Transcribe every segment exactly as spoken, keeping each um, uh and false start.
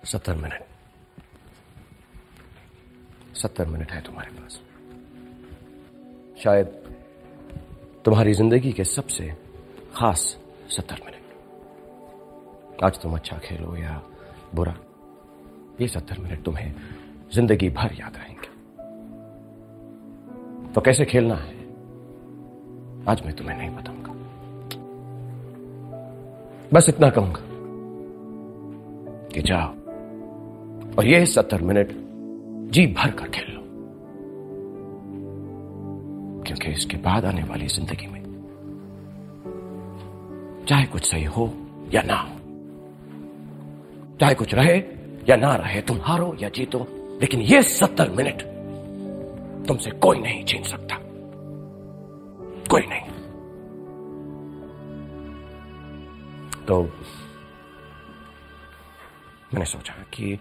सत्तर मिनट सत्तर मिनट है तुम्हारे पास। शायद तुम्हारी जिंदगी के सबसे खास सत्तर मिनट। आज तुम अच्छा खेलो या बुरा, ये सत्तर मिनट तुम्हें जिंदगी भर याद रहेंगे। तो कैसे खेलना है आज मैं तुम्हें नहीं बताऊंगा, बस इतना कहूंगा कि जाओ और ये सत्तर मिनट जी भर कर खेल लो, क्योंकि इसके बाद आने वाली जिंदगी में चाहे कुछ सही हो या ना हो, चाहे कुछ रहे या ना रहे, तुम हारो या जीतो, लेकिन ये सत्तर मिनट तुमसे कोई नहीं छीन सकता, कोई नहीं। तो मैंने सोचा कि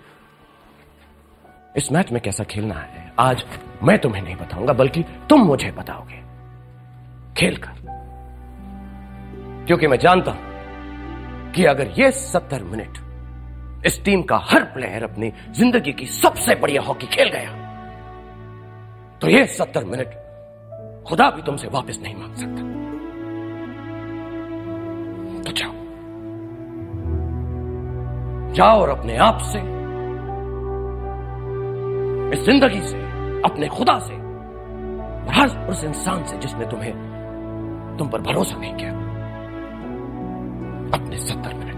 इस मैच में कैसा खेलना है आज मैं तुम्हें नहीं बताऊंगा, बल्कि तुम मुझे बताओगे खेलकर, क्योंकि मैं जानता हूं कि अगर ये सत्तर मिनट इस टीम का हर प्लेयर अपनी जिंदगी की सबसे बढ़िया हॉकी खेल गया, तो ये सत्तर मिनट खुदा भी तुमसे वापस नहीं मांग सकता। तो जाओ जाओ और अपने आप से, इस जिंदगी से, अपने खुदा से और हर उस इंसान से जिसने तुम्हें तुम पर भरोसा नहीं किया, अपने सत्तर मिनट